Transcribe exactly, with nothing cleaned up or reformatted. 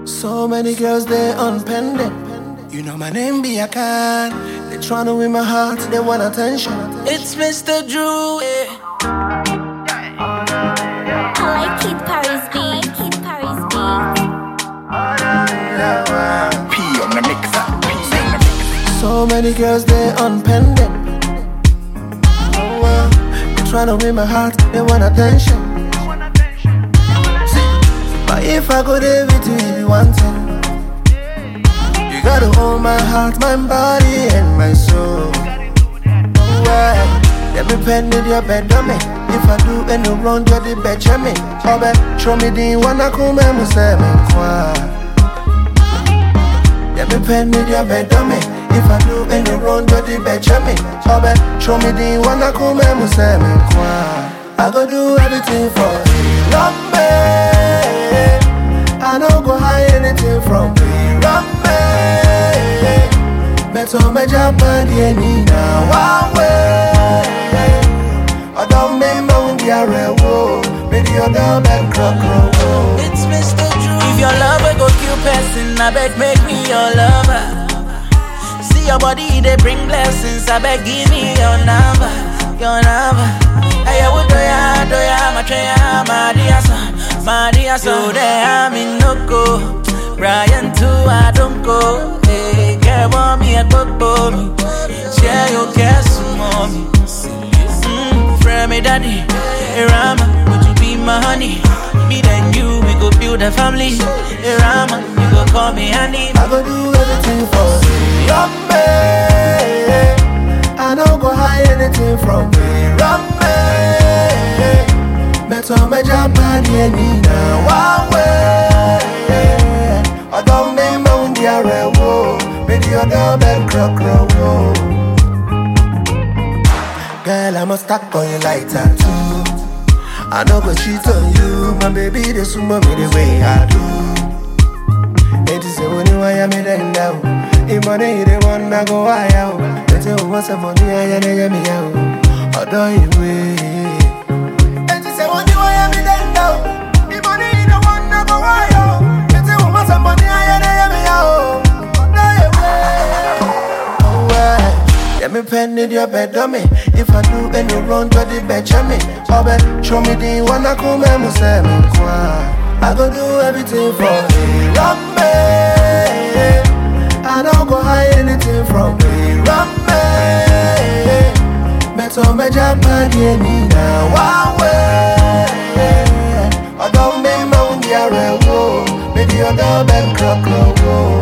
So many girls, they unpending. You know my name be a can. They tryna win my heart, they want attention. It's Mister Drew. eh. I like Kid Paris beat. Kid Paris beat. P on the mixer. P on the mixer. So many girls, they unpending. Oh, uh, they tryna win my heart, they want attention. See, but if I go there with you, you be wanting. You gotta hold my heart, my body, and my soul. Oh, well, let me pen with your bed on me. If I do any wrong, you're the best of me. Oh, bet, show me the one I come and say me kwa. Let me pen with your bed on me. If I do any wrong, you're the best of me. Oh, bet, show me the one I come and say me kwa. I go do everything for you. Love me. I don't go hide anything from me. Love me. Better my job and the now. One way. I don't make my own diarrhea. Maybe you're down and crock. It's Mister Drew. If your lover go kill person, I beg make me your lover. See your body, they bring blessings. I beg give me your number, your number. Hey, I would do ya, do ya, my treya, my dear son, my dear son. You there, I'm in no go. Brian too, I don't go. Hey, care about me, I talk for me. Share your care, some mommy. Mm, friend me daddy, hey Rama, would you be my honey? Me and you, we go build a family. Hey Rama, you go call me honey. I go do everything for you. Love me. I don't go hide anything from me. Love me. Better my job and the now. One way. I don't make my own diarrhea. Maybe you're down and crock. Girl, I'm a stuck on you like tattoo. I know go cheat on you. My baby, they sumo me the way I do. It is the only way I made them down. If money, they want to go high out. They say, what's the money? I ain't me out. I don't you wait. It is the only way I made them down. If money, they want to go high out. They say, what's the money? I ain't me out. I don't you wait. Oh, well. Let me pen with your bed on me. If I do any wrong, you're the best of me. Oh, bet, show me the one I come and say me kwa. I go do everything for you. Love me. I don't go hide anything from me. Love me. Better my job and the now. One way. I don't make my own diarrhea. Maybe you're down and crock.